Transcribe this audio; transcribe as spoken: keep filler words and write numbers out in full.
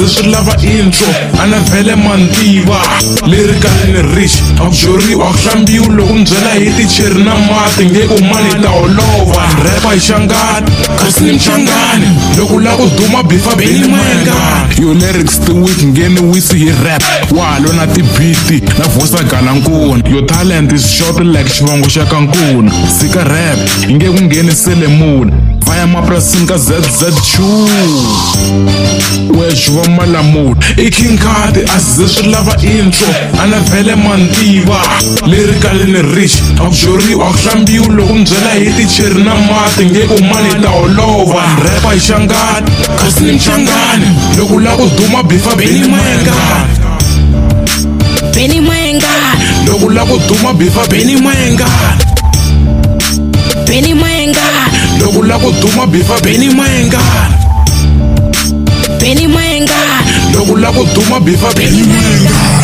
ze swi lava intro ana vhele mantiva lyrical ni rich akujoriwa akuhlambiwi loko ni byela hi ticheri na mati nge ku mani ta olova rapa hi xangani kasi ni mchangani loko la ku duma bifa beni mwenga yo lyrics ti weak ngeni wisi hi rap walo na tibiti na vosa galankuna yo talent is short like xivongo xa kankuna sika rap nge ku ngheni selemuna vaya mapurasini ka Z Z Chu wexuva malamula i King Kati a ze swi lava intro ana vhele mantiva lyrical ni rich akujoriwa akuhlambiwi loko ni byela hi ticheri na mati nge ku mani ta olova rapa hi xangani kasi ni mchangani loko la ku duma bifa beni mwenga Beni mwenga loko la ku duma bifa beni mwenga Beni mwenga loko la ku duma bifa beni mwenga Beni mwenga loko la ku duma bifa beni mwenga